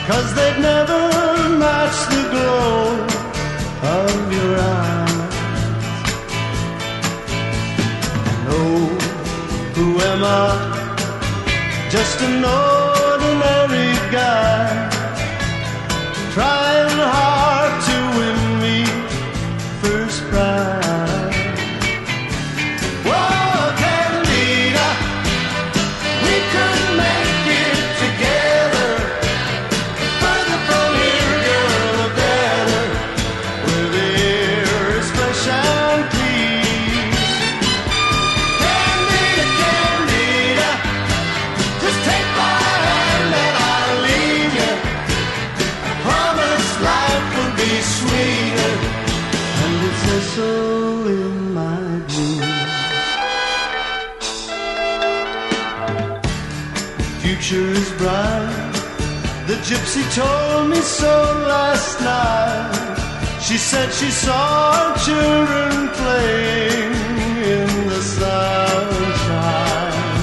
'cause they'd never match the glow of your eyes. Oh, who am I? Just an ordinary guy, trying hard to win me first prize. Whoa, Candida, we could make it together. Further from here, girl, the better, where the air is fresh and clean. Candida, Candida, just take my hand and I'll leave you. I promise life will be sweeter, and it says so in my dreams. Future is bright, the gypsy told me so last night. She said she saw children playing in the sunshine.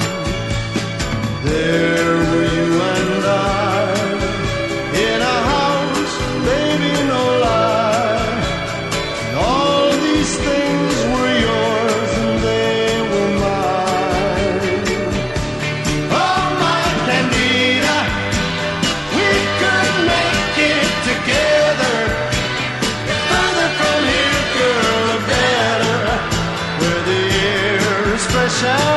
There were you and I, in a house, baby, no lie. And all these things were yours and they were mine. Oh, my Candida, we could make it together. Further from here, girl, the better, where the air is fresh and